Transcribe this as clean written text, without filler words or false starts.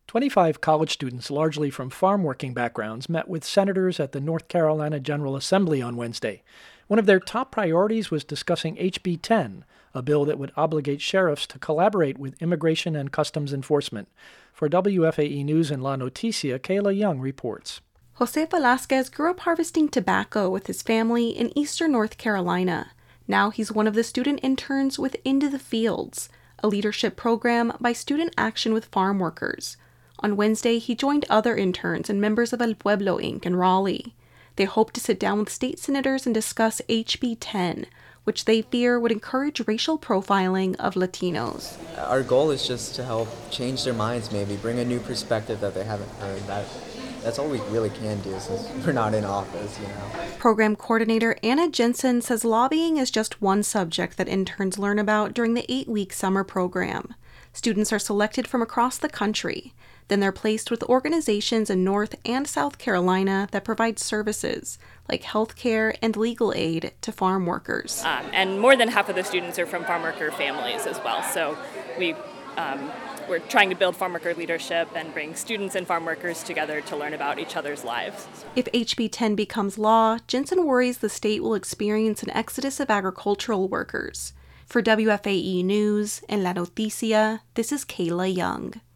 25 college students, largely from farm working backgrounds, met with senators at the North Carolina General Assembly on Wednesday. One of their top priorities was discussing HB 10, a bill that would obligate sheriffs to collaborate with Immigration and Customs Enforcement. For WFAE News and La Noticia, Kayla Young reports. Jose Velasquez grew up harvesting tobacco with his family in eastern North Carolina. Now he's one of the student interns with Into the Fields, a leadership program by Student Action with Farm Workers. On Wednesday, he joined other interns and members of El Pueblo Inc. in Raleigh. They hope to sit down with state senators and discuss HB 10, which they fear would encourage racial profiling of Latinos. Our goal is just to help change their minds, maybe bring a new perspective that they haven't heard. That's all we really can do since we're not in office, Program coordinator Anna Jensen says lobbying is just one subject that interns learn about during the 8-week summer program. Students are selected from across the country. Then they're placed with organizations in North and South Carolina that provide services like healthcare and legal aid to farm workers. And more than half of the students are from farm worker families as well. So we're trying to build farm worker leadership and bring students and farm workers together to learn about each other's lives. If HB 10 becomes law, Jensen worries the state will experience an exodus of agricultural workers. For WFAE News and La Noticia, this is Kayla Young.